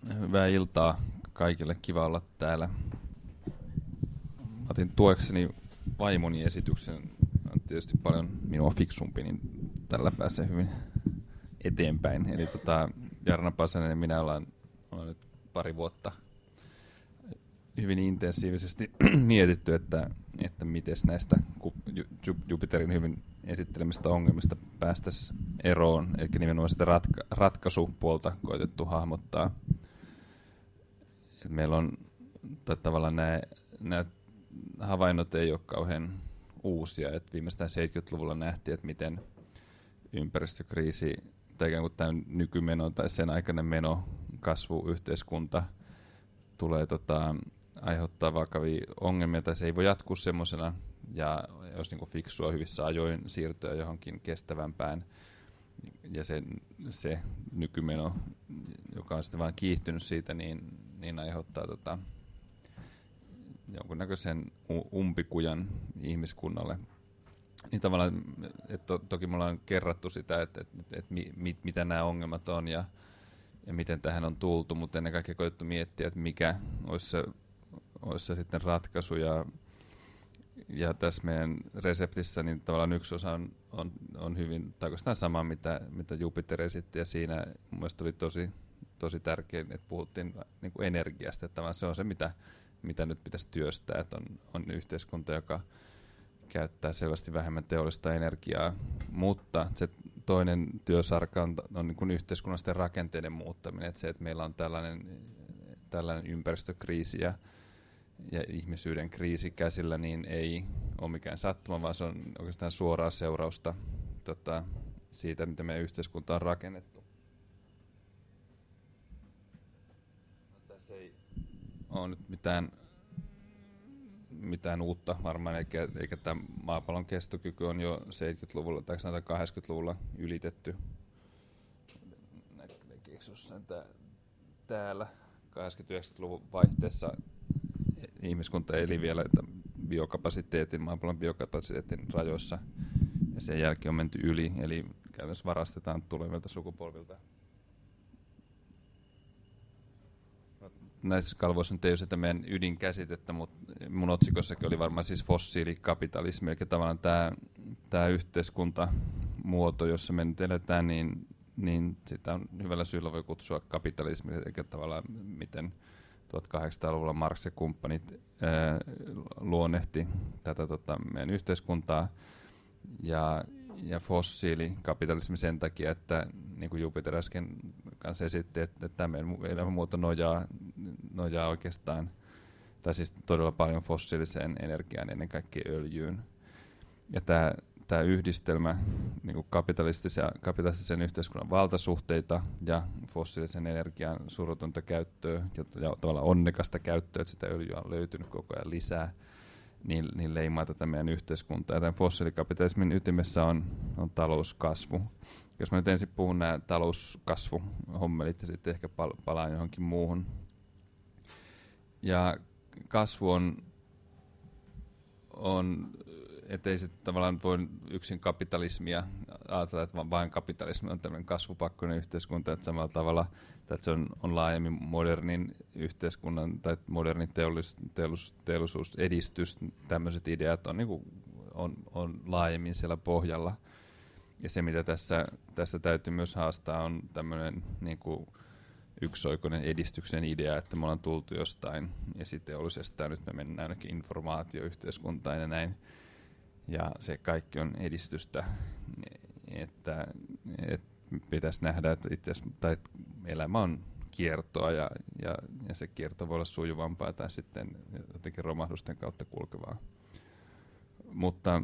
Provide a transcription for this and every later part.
Hyvää iltaa kaikille, kiva olla täällä. Otin tuekseni vaimoni esityksen, on tietysti paljon minua fiksumpi, niin tällä pääsee hyvin eteenpäin. Eli Jarno Pasanen ja minä ollaan nyt pari vuotta hyvin intensiivisesti mietitty, että miten näistä Jupiterin hyvin esittelemistä ongelmista päästäisiin eroon, eli nimenomaan sitä ratkaisupuolta koetettu hahmottaa. Et meillä on tavallaan nämä havainnot ei ole kauhean uusia, että viimeistään 70-luvulla nähtiin, että miten ympäristökriisi tai ikään kuin tämä nykymeno tai sen aikainen meno, kasvu, yhteiskunta tulee aiheuttaa vakavia ongelmia, tai se ei voi jatkuu semmoisena, ja jos niin kuin fiksua hyvissä ajoin siirtyä johonkin kestävämpään, ja se nykymeno, joka on sitten vaan kiihtynyt siitä, niin aiheuttaa jonkunnäköisen umpikujan ihmiskunnalle. Niin tavallaan, että toki me ollaan kerrattu sitä, että mitä nämä ongelmat on ja miten tähän on tultu, mutta ennen kaikkea koettu miettiä, että mikä olisi se sitten ratkaisu. Ja tässä meidän reseptissä niin tavallaan yksi osa on hyvin, tai oikeastaan sama, mitä Jupiter esitti, ja siinä mun mielestä oli tosi tärkeää, että puhuttiin niin kuin energiasta, että se on se, mitä nyt pitäisi työstää, että on yhteiskunta, joka käyttää selvästi vähemmän teollista energiaa, mutta se toinen työsarka on niin kuin yhteiskunnallisten rakenteiden muuttaminen, että se, että meillä on tällainen ympäristökriisi ja ihmisyyden kriisi käsillä, niin ei ole mikään sattuma, vaan se on oikeastaan suoraa seurausta siitä, mitä meidän yhteiskunta on rakennettu. No, tässä ei ole nyt mitään uutta varmaan, eikä tämä maapallon kestokyky on jo 70-luvulla tai sanotaan 80-luvulla ylitetty. Näkeekö jossain täällä 80-90-luvun vaihteessa ihmiskunta eli vielä maapallon biokapasiteetin rajoissa, ja sen jälkeen on menty yli, eli käytännössä varastetaan tulevilta sukupolvilta. Näissä kalvoissa nyt ei ole sitä meidän ydinkäsitettä, mutta mun otsikossakin oli varmaan siis fossiilikapitalismi, eli tavallaan tämä yhteiskuntamuoto, jossa me nyt eletään, niin sitä on hyvällä syyllä voi kutsua kapitalismiksi, eli tavallaan miten 1800-luvulla Marx ja kumppanit luonnehti tätä meidän yhteiskuntaa, ja fossiilikapitalismi sen takia, että niin kuin Jupiter äsken kanssa esitti, että tämä meidän elämänmuoto nojaa oikeastaan, tai siis todella paljon fossiiliseen energiaan, ennen kaikkea öljyyn. Ja tämä yhdistelmä niin kuin kapitalistisen yhteiskunnan valtasuhteita ja fossiilisen energian surutonta käyttöä ja tavallaan onnekasta käyttöä, että sitä öljyä on löytynyt koko ajan lisää, niin leimaa tätä meidän yhteiskuntaa. Ja tämän fossiilikapitalismin ytimessä on talouskasvu. Jos mä nyt ensin puhun nämä talouskasvuhommelit ja sitten ehkä palaan johonkin muuhun. Ja kasvu on ettei se tavallaan voi yksin kapitalismia ajatella, että vain kapitalismi on tämmöinen kasvupakkoinen yhteiskunta, että samalla tavalla, että se on laajemmin modernin yhteiskunnan tai modernin teollisuusedistys, tämmöiset ideat on laajemmin siellä pohjalla. Ja se, mitä tässä täytyy myös haastaa, on tämmöinen niin kuin yksioikoinen edistyksen idea, että me ollaan tultu jostain esiteollisesta ja nyt me mennään ainakin informaatioyhteiskuntaan ja näin. Ja se kaikki on edistystä, että pitäisi nähdä, että itse asiassa elämä on kiertoa ja se kierto voi olla sujuvampaa tai sitten jotenkin romahdusten kautta kulkevaa. Mutta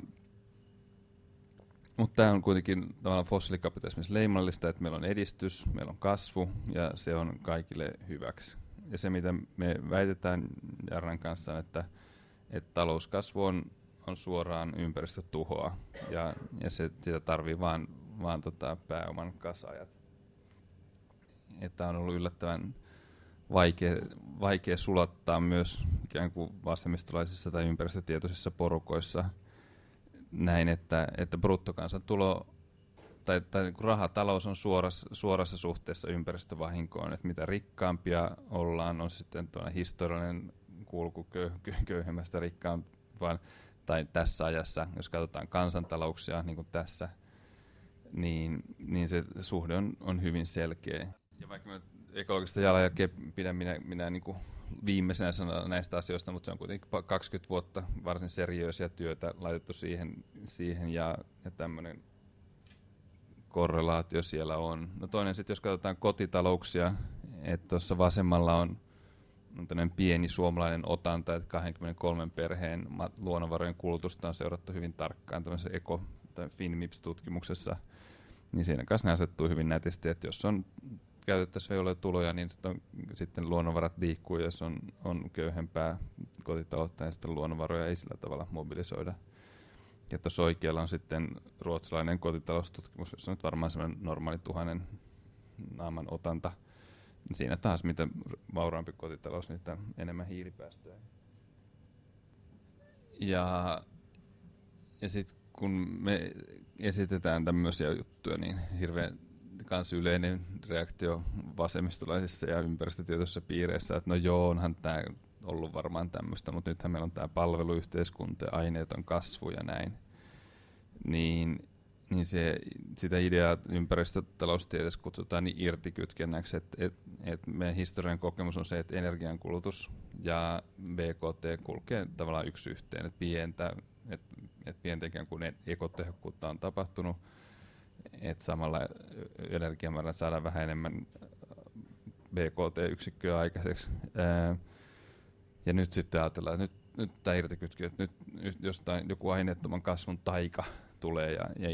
tämä on kuitenkin tavallaan fossiilikapitalismissa leimallista, että meillä on edistys, meillä on kasvu ja se on kaikille hyväksi. Ja se, mitä me väitetään Jarran kanssa, on, että talouskasvu on suoraan ympäristötuhoa ja sitä tarvii vaan pääoman kasaajat. Että on ollut yllättävän vaikea sulattaa myös ikään kuin vasemmistolaisissa tai ympäristötietoisissa porukoissa näin, että bruttokansantulo tai kun rahatalous on suorassa suhteessa ympäristövahinkoon, että mitä rikkaampia ollaan, on sitten historiallinen kulku köyhemmästä rikkaampaan, tai tässä ajassa, jos katsotaan kansantalouksia niin kuin tässä, niin se suhde on hyvin selkeä. Ja vaikka mä ekologista jalanjälkeä pidän minä niin kuin viimeisenä sanana näistä asioista, mutta se on kuitenkin 20 vuotta varsin seriöisiä työtä laitettu siihen ja tämmöinen korrelaatio siellä on. No toinen sitten, jos katsotaan kotitalouksia, että tuossa vasemmalla on tämmöinen pieni suomalainen otanta, että 23 perheen luonnonvarojen kulutusta on seurattu hyvin tarkkaan tämmöisessä FinMIPS-tutkimuksessa, niin siinä kanssa ne asettuu hyvin nätisti, että jos on käytettäisiin tuloja, niin sitten luonnonvarat liikkuu, jos on köyhempää kotitaloutta, ja sitten luonnonvaroja ei sillä tavalla mobilisoida. Ja tuossa oikealla on sitten ruotsalainen kotitaloustutkimus, jossa on nyt varmaan semmoinen normaali 1000 naaman otanta. Siinä taas, mitä vauraampi kotitalous, niin sitä enemmän hiilipäästöjä. Ja sitten kun me esitetään tämmöisiä juttuja, niin hirveän kans yleinen reaktio vasemmistolaisissa ja ympäristötietoisissa piireissä, että no joo, onhan tämä ollut varmaan tämmöistä, mutta nythän meillä on tämä palveluyhteiskunta ja aineeton kasvu ja näin. Niin sitä ideaa ympäristötaloustieteessä kutsutaan niin irtikytkennäksi, että meidän historian kokemus on se, että energiankulutus ja BKT kulkee tavallaan yksi yhteen, että pientä ikään kuin ekotehokkuutta on tapahtunut, että samalla energiamäärällä saadaan vähän enemmän BKT-yksikköä aikaiseksi. Ja nyt sitten ajatellaan, että nyt tämä irtikytky, että nyt jostain joku aineettoman kasvun taika tulee ja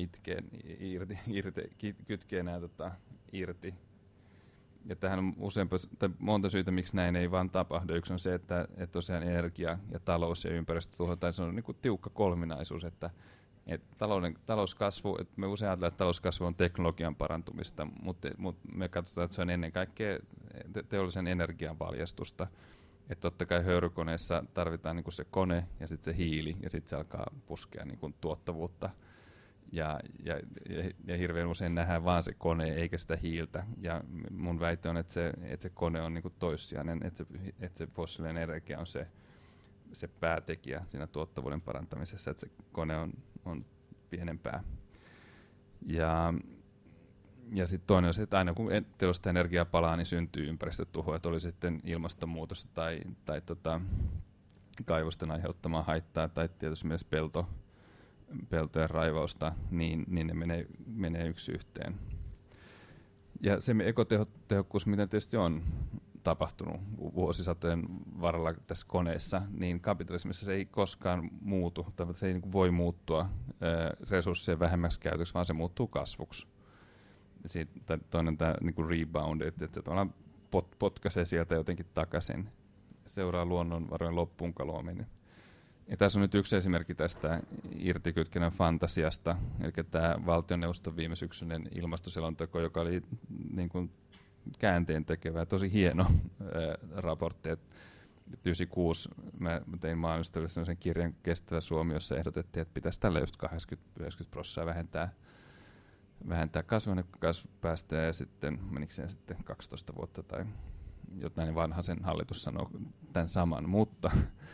kytkee nämä irti. Ja tähän on monta syytä, miksi näin ei vaan tapahdu. Yksi on se, että tosiaan energia ja talous ja ympäristötuho, tai se on niin kuin tiukka kolminaisuus, että talouskasvu, että me usein ajatellaan, että talouskasvu on teknologian parantumista, mutta me katsotaan, että se on ennen kaikkea teollisen energian valjastusta. Että totta kai höyrykoneessa tarvitaan niin kuin se kone ja sitten se hiili, ja sitten se alkaa puskea niin kuin tuottavuutta. Ja hirveän usein nähdään vaan se kone eikä sitä hiiltä. Ja mun väite on, että se kone on niin kuin toissijainen, että se fossiilinen energia on se päätekijä siinä tuottavuuden parantamisessa, että se kone on pienempää. Ja sitten toinen on se, että aina kun teollista energiaa palaa, niin syntyy ympäristötuhoa, että oli sitten ilmastonmuutosta tai kaivosten aiheuttamaa haittaa tai tietysti myös peltojen raivausta, niin ne menee yksi yhteen. Ja se ekotehokkuus, mitä tietysti on tapahtunut vuosisatojen varrella tässä koneessa, niin kapitalismissa se ei koskaan muutu, tai se ei niin voi muuttua resurssien vähemmäksi käytöksi, vaan se muuttuu kasvuksi. Toinen tämä niin rebound, että se tavallaan potkaisee sieltä jotenkin takaisin, seuraa luonnonvarojen loppuun kaloaminen. Ja tässä on nyt yksi esimerkki tästä irtikytkennän fantasiasta, eli tämä valtioneuvoston viime syksyinen ilmastoselonteko, joka oli niin kuin käänteen tekevä, tosi hieno raportti. 1996 mä tein maanostolle sellaisen kirjan Kestävä Suomi, jossa ehdotettiin, että pitäisi tällä just 80-90% vähentää kasvihuonekaasupäästöjä, ja sitten menikö se sitten 12 vuotta tai jotain, Vanhasen hallitus sanoo tämän saman, mutta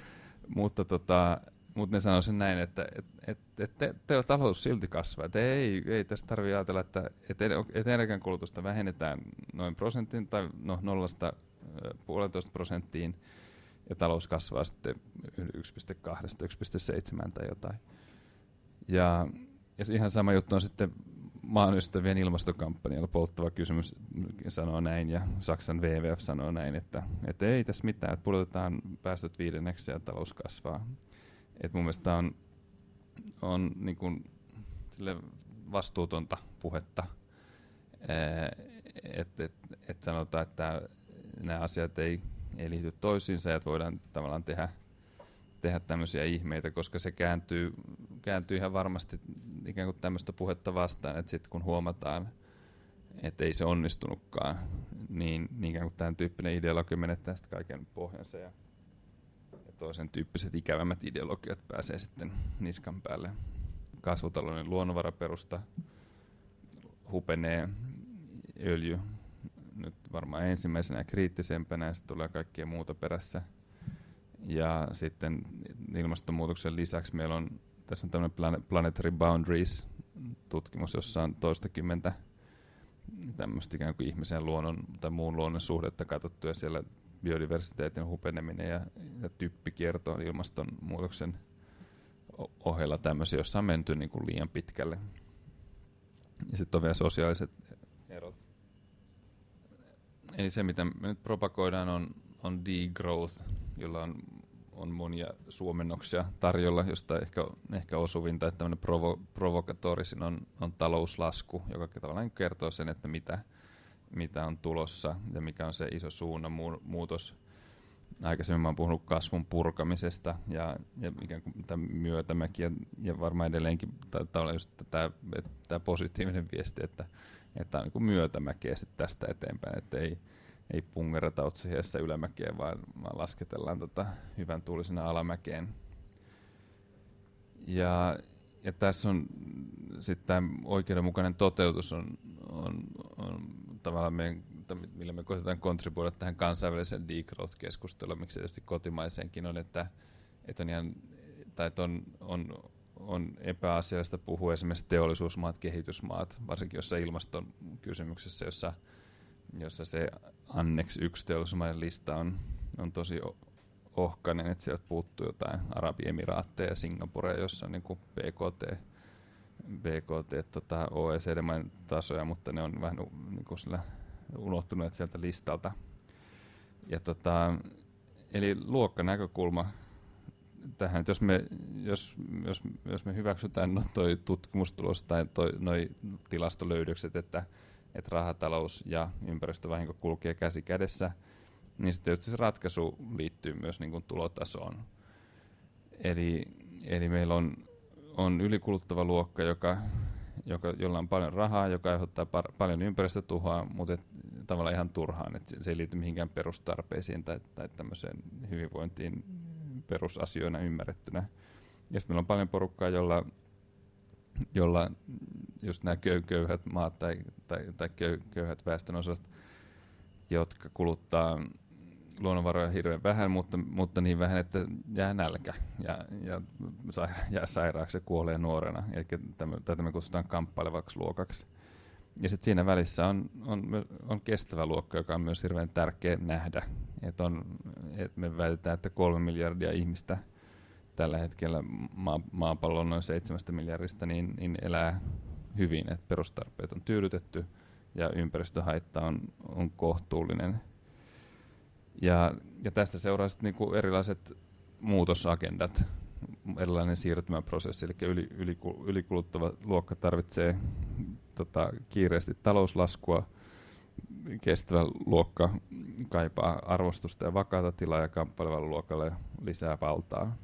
ne sanoo sen näin, että talous silti kasvaa. Että ei tässä tarvitse ajatella, että energiankulutusta vähennetään noin prosentin tai 0,5% ja talous kasvaa sitten 1,2-1,7 tai jotain. Ja ihan sama juttu on sitten maanystävien ilmastokampanjalla. Polttava kysymys sanoo näin ja Saksan WWF sanoo näin, että ei tässä mitään, että pudotetaan päästöt 5 ja talous kasvaa. Et mun mielestä on niin kuin vastuutonta puhetta, että sanotaan, että nämä asiat ei liity toisiinsa ja että voidaan tavallaan tehdä tämmöisiä ihmeitä, koska se kääntyy ihan varmasti ikään kuin tämmöistä puhetta vastaan, että sitten kun huomataan, että ei se onnistunutkaan, niin ikään kuin tämän tyyppinen ideologia menettää sitten kaiken pohjansa ja toisen tyyppiset ikävämmät ideologiat pääsee sitten niskan päälle. Kasvutalouden luonnonvaraperusta, hupenee öljy nyt varmaan ensimmäisenä kriittisempänä, ja sitten tulee kaikkea muuta perässä. Ja sitten ilmastonmuutoksen lisäksi meillä on, tässä on tämmöinen Planetary Boundaries-tutkimus, jossa on toistakymmentä tämmöistä ikään kuin ihmisen luonnon tai muun luonnon suhdetta katsottu, ja siellä biodiversiteetin hupeneminen ja typpikierto on ilmastonmuutoksen ohella tämmöisiä, joissa on menty niin kuin liian pitkälle. Ja sitten on vielä sosiaaliset erot. Eli se, mitä me nyt propagoidaan, on degrowth, jolla on monia suomennoksia tarjolla, josta ehkä osuvinta, että tämmöinen provokatorisin on talouslasku, joka tavallaan kertoo sen, että mitä on tulossa ja mikä on se iso suunnan muutos. Aikaisemmin mä oon puhunut kasvun purkamisesta ja ikään kuin tämä myötämäki ja varmaan edelleenkin taitaa olla just tämä positiivinen viesti, että on niin kuin myötämäkeä tästä eteenpäin, että ei pungerata otsihieessä ylämäkeen, vaan lasketellaan hyvän tuulisena alamäkeen. Ja tässä on sitten tämä oikeudenmukainen toteutus on tavallaan millä me koetetaan kontribuoida tähän kansainväliseen degrowth-keskusteluun, miksi tietysti kotimaiseenkin on, että on epäasiallista puhua esimerkiksi teollisuusmaat, kehitysmaat, varsinkin jossain ilmaston kysymyksessä, jossa se Annex 1 teollisuusmaiden lista on tosi ohkainen, että sieltä puuttuu jotain Arabiemiraatteja ja Singaporea, jossa on niin kuin BKT OECD-maiden tasoja, mutta ne on vähän niin kuin sillä unohtuneet sieltä listalta. Ja eli luokkanäkökulma tähän, jos me hyväksytään toi tutkimustulos tai noi tilastolöydökset, että rahatalous ja ympäristövahinko kulkee käsi kädessä, niin sitten tietysti se ratkaisu liittyy myös niin kuin tulotasoon. Eli meillä on ylikuluttava luokka, jolla on paljon rahaa, joka aiheuttaa paljon ympäristötuhoa, mutta tavallaan ihan turhaan, että se ei liity mihinkään perustarpeisiin tai tämmöiseen hyvinvointiin perusasioina ymmärrettynä. Ja sitten meillä on paljon porukkaa, jolla just nämä köyhät maat tai köyhät väestönosat, jotka kuluttaa luonnonvaroja hirveän vähän, mutta niin vähän, että jää nälkä ja jää sairaaksi ja kuolee nuorena. Eli tätä me kutsutaan kamppailevaksi luokaksi. Ja sitten siinä välissä on kestävä luokka, joka on myös hirveän tärkeä nähdä. Et me väitetään, että 3 miljardia ihmistä tällä hetkellä maapallon noin 7 miljardista niin elää hyvin, että perustarpeet on tyydytetty ja ympäristöhaitta on kohtuullinen. Ja tästä seuraa sitten niinku erilaiset muutosagendat, erilainen siirtymäprosessi, eli ylikuluttava luokka tarvitsee kiireesti talouslaskua, kestävä luokka kaipaa arvostusta ja vakaata tilaa ja kamppailevalle luokalle lisää valtaa.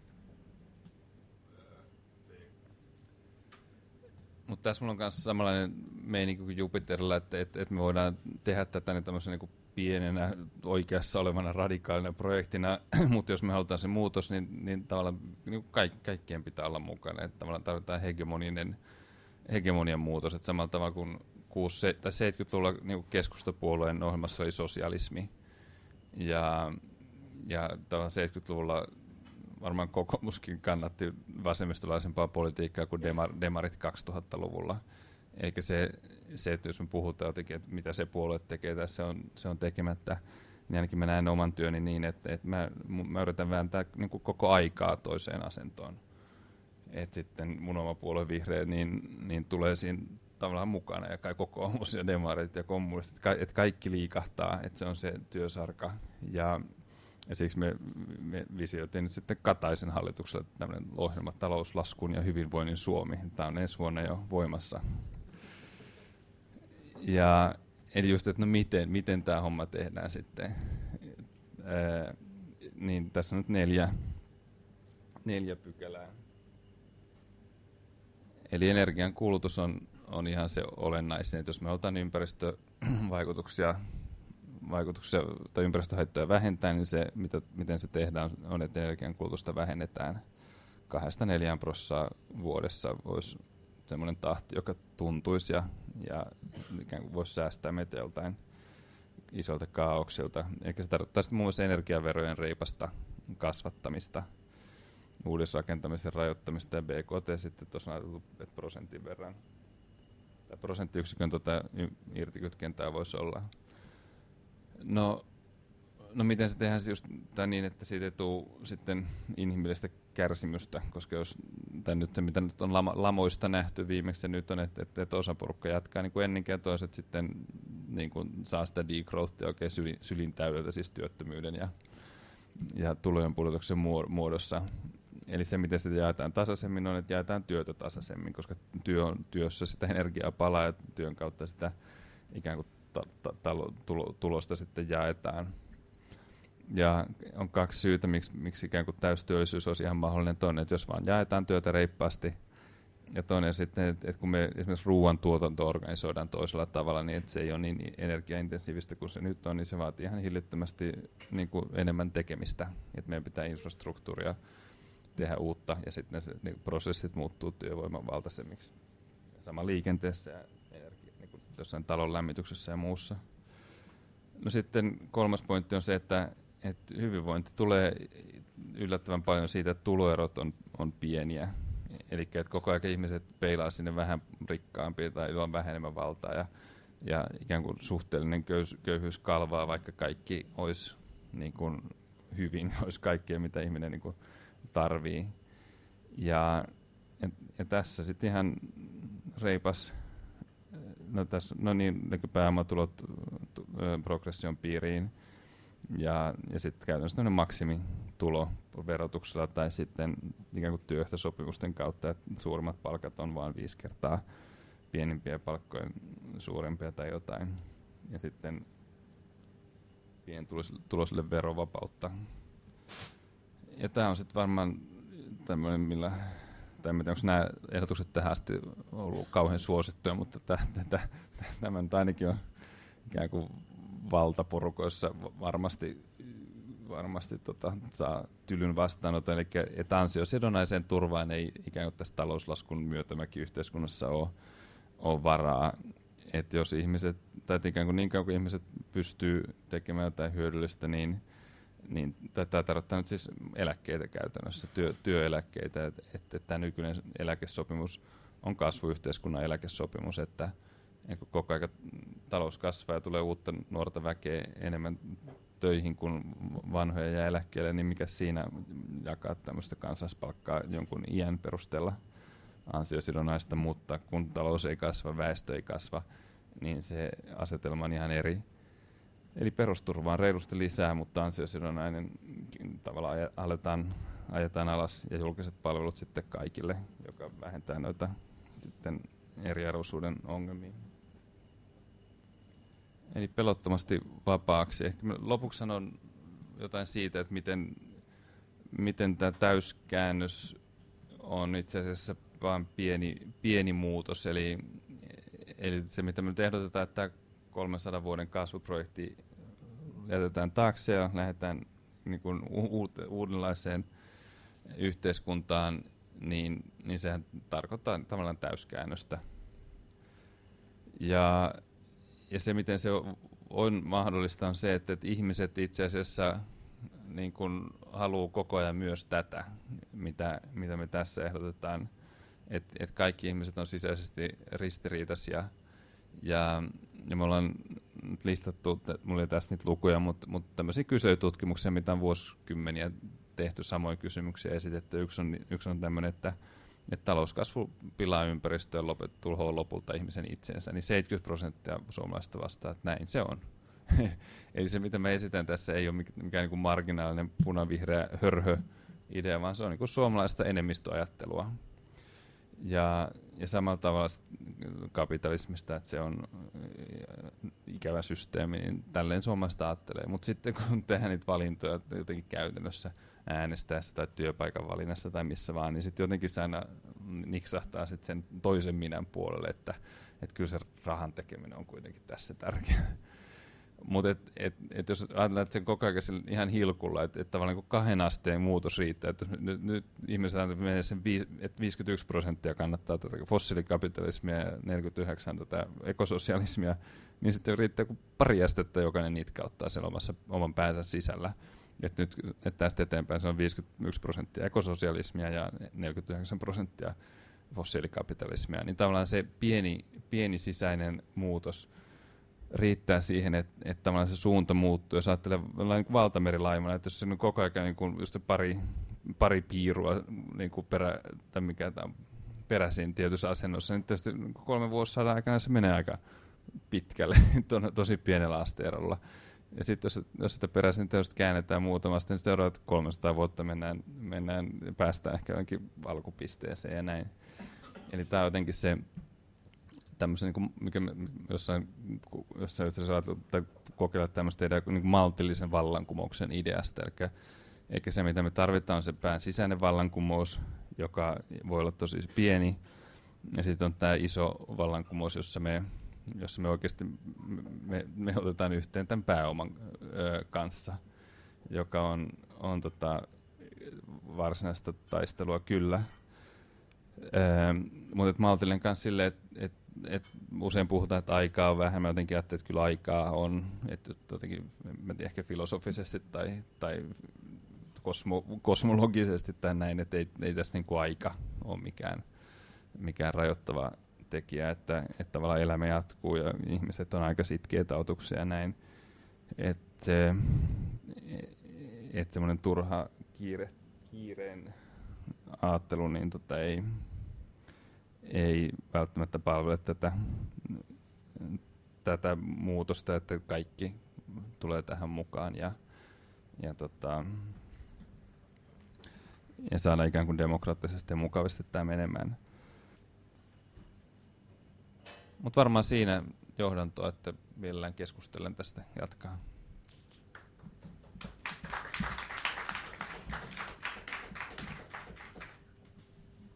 Mutta tässä mulla on myös samanlainen meininki kuin Jupiterilla, että me voidaan tehdä tätä niin tämmöisen niin kuin pienenä oikeassa olevana radikaalina projektina, mutta jos me halutaan se muutos, niin tavallaan niin kaikkien pitää olla mukana. Että tavallaan tarvitaan hegemonian muutos, että samalla tavalla kuin 70-luvulla niin keskustapuolueen ohjelmassa oli sosialismi, ja tavallaan 70-luvulla varmaan kokoomuskin kannatti vasemmistolaisempaa politiikkaa kuin demarit 2000-luvulla. Eli se, että jos me puhutaan jotenkin, että mitä se puolue tekee tässä se on tekemättä, niin ainakin mä näen oman työni niin, että mä yritän vääntää niin kuin koko aikaa toiseen asentoon. Että sitten mun oma puolue vihreä niin tulee siinä tavallaan mukana, ja kai kokoomus ja demarit ja kommunistit, että kaikki liikahtaa, että se on se työsarka. Ja siksi me visioitiin nyt sitten Kataisen hallitukselle tämmöinen ohjelma Talouslaskun ja hyvinvoinnin Suomi. Tämä on ensi vuonna jo voimassa. Ja eli just, että no miten tämä homma tehdään sitten. Niin tässä on nyt neljä pykälää. Eli energian kulutus on ihan se olennaisin, että jos me halutaan ympäristövaikutuksia tai ympäristöhaittoja vähentää, niin se, miten se tehdään, on, että energiankulutusta vähennetään 2-4% vuodessa. Olisi semmoinen tahti, joka tuntuisi ja ikään kuin voisi säästää meitä joltain isolta kaaoksilta. Eikä se tarkoittaa sitten muun muassa energiaverojen reipasta kasvattamista, uudisrakentamisen rajoittamista ja BKT sitten tuossa on ajateltu, että prosentin verran tai prosenttiyksikön irtikytkentää voisi olla. No miten se tehdään just niin, että siitä ei tule sitten inhimillistä kärsimystä, koska jos nyt se, mitä nyt on lamoista nähty viimeksi, se nyt on, että osa porukka jatkaa niin kuin ennenkin ja toiset sitten niin kuin saa sitä degrowthia oikein sylin täydeltä, siis työttömyyden ja tulojen pudotuksen muodossa. Eli se, miten sitä jaetaan tasaisemmin, on, että jaetaan työtä tasaisemmin, koska työssä sitä energiaa palaa ja työn kautta sitä ikään kuin tulosta sitten jaetaan. Ja on kaksi syytä, miksi ikään kuin täystyöllisyys olisi ihan mahdollinen. Toinen, että jos vaan jaetaan työtä reippaasti, ja toinen sitten, että kun me esimerkiksi ruoantuotanto organisoidaan toisella tavalla, niin että se ei ole niin energiaintensiivistä kuin se nyt on, niin se vaatii ihan hillittömästi niin kuin enemmän tekemistä. Että meidän pitää infrastruktuuria tehdä uutta, ja sitten ne prosessit muuttuu työvoiman valtaisemmiksi. Sama liikenteessä ja niin kuin jossain talon lämmityksessä ja muussa. No sitten kolmas pointti on se, että hyvinvointi tulee yllättävän paljon siitä, että tuloerot on pieniä. Eli että koko ajan ihmiset peilaa sinne vähän rikkaampia tai on vähän enemmän valtaa ja ikään kuin suhteellinen köyhyys kalvaa, vaikka kaikki olisi niin kuin hyvin, olisi kaikkea mitä ihminen niin kuin tarvii. Ja tässä sitten ihan reipas, pääomatulot progression piiriin ja sitten käytännössä maksimitulo verotuksella tai sitten ikään kuin työehtosopimusten kautta, että suurimmat palkat on vain 5 kertaa pienimpiä palkkoja suurempia tai jotain. Ja sitten pientuloisille verovapautta. Ja tämä on sitten varmaan tämmöinen, tai en tiedä, onko nämä ehdotukset tähän asti ollut kauhean suosittuja, mutta tämä nyt ainakin on ikään kuin valtaporukoissa varmasti saa tylyn vastaanoton, eli että ansiosidonnaiseen turvaan ei ikään kuin tässä talouslaskun myötämäkin yhteiskunnassa ole varaa. Että jos ihmiset, tai ikään kuin niin kauan kuin ihmiset pystyy tekemään jotain hyödyllistä, niin tämä tarkoittaa nyt siis eläkkeitä käytännössä, työeläkkeitä, että tämä nykyinen eläkesopimus on kasvuyhteiskunnan eläkesopimus, että kun koko ajan talous kasvaa ja tulee uutta nuorta väkeä enemmän töihin kuin vanhoja jää eläkkeelle, niin mikä siinä jakaa tämmöistä kansalaispalkkaa jonkun iän perusteella ansiosidonnaista, mutta kun talous ei kasva, väestö ei kasva, niin se asetelma on ihan eri. Eli perusturva on reilusti lisää, mutta ansiosidonnainen tavallaan ajetaan alas ja julkiset palvelut sitten kaikille, joka vähentää noita sitten eriarvoisuuden ongelmia. Eli pelottomasti vapaaksi. Ehkä lopuksi sanon jotain siitä, että miten tämä täyskäännös on itse asiassa vain pieni muutos. Eli se, mitä me nyt ehdotetaan, että tämä 300 vuoden kasvuprojekti jätetään taakse ja lähdetään niin kuin uudenlaiseen yhteiskuntaan, niin sehän tarkoittaa tavallaan täyskäännöstä. Ja se, miten se on mahdollista, on se, että ihmiset itse asiassa niin kuin haluaa koko ajan myös tätä, mitä me tässä ehdotetaan. Että kaikki ihmiset on sisäisesti ristiriitaisia. Ja me ollaan nyt listattu, mulla ei tässä niitä lukuja, mutta tämmöisiä kyselytutkimuksia, mitä on vuosikymmeniä tehty, samoin kysymyksiä esitetty. Yksi on tämmöinen, että talouskasvu pilaa ympäristöä ja tuhoaa lopulta ihmisen itsensä, niin 70% suomalaisista vastaa, että näin se on. Eli se, mitä mä esitän tässä, ei ole mikään niin kuin marginaalinen punavihreä hörhö-idea, vaan se on niin kuin suomalaista enemmistöajattelua. Ja samalla tavalla kapitalismista, että se on ikävä systeemi, niin tälleen suomalaista ajattelee. Mutta sitten kun tehdään niitä valintoja jotenkin käytännössä äänestäessä tai työpaikan valinnassa tai missä vaan, niin sitten jotenkin se aina niksahtaa sit sen toisen minän puolelle, että kyllä se rahan tekeminen on kuitenkin tässä tärkeää. Mutta jos ajatellaan, että sen koko ajan ihan hilkulla, että tavallaan niin 2 asteen muutos riittää, että nyt ihmiset menee sen, että 51% kannattaa tätä fossiilikapitalismia ja 49% tätä ekososialismia, niin sitten riittää kuin 2 astetta jokainen nitkauttaa sen oman päänsä sisällä. Että nyt että tästä eteenpäin se on 51% ekososialismia ja 49% fossiilikapitalismia, niin tavallaan se pieni sisäinen muutos riittää siihen, että tavallaan se suunta muuttuu. Jos ajattelee niin valtamerilaivana, että jos se on koko ajan niin kuin just pari piirua niin kuin peräisin tietyssä asennossa, niin tietysti 3 vuosisadan aikana se menee aika pitkälle, tosi pienellä asteerolla. Ja sitten jos sitä peräisin tietysti käännetään muutamasta, niin seuraavat 300 vuotta päästään ehkä jonkin alkupisteeseen ja näin. Eli tämä on jotenkin se tämmöisen, niin mikä jossain yhteydessä kokeilla tämmöistä niin maltillisen vallankumouksen ideasta. Eli se, mitä me tarvitaan, on se pään sisäinen vallankumous, joka voi olla tosi pieni. Ja sitten on tämä iso vallankumous, jossa me oikeasti me otetaan yhteen tämän pääoman kanssa, joka on varsinaista taistelua kyllä. Mutta maltillinen kanssa silleen, että usein puhutaan, että aikaa on vähän. Mä jotenkin ajattelin, että kyllä aikaa on. Että jotenkin, mä tiedän, ehkä filosofisesti tai kosmologisesti tai näin, että ei tässä niinku aika ole mikään rajoittava tekijä, että tavallaan elämä jatkuu ja ihmiset on aika sitkeitä otuksia ja näin. Että semmoinen turha kiireen ajattelu niin ei välttämättä palvele tätä muutosta, että kaikki tulee tähän mukaan ja saada ikään kuin demokraattisesti ja mukavasti tämä menemään. Mutta varmaan siinä johdantoa, että mielellään keskustelen tästä jatkaa.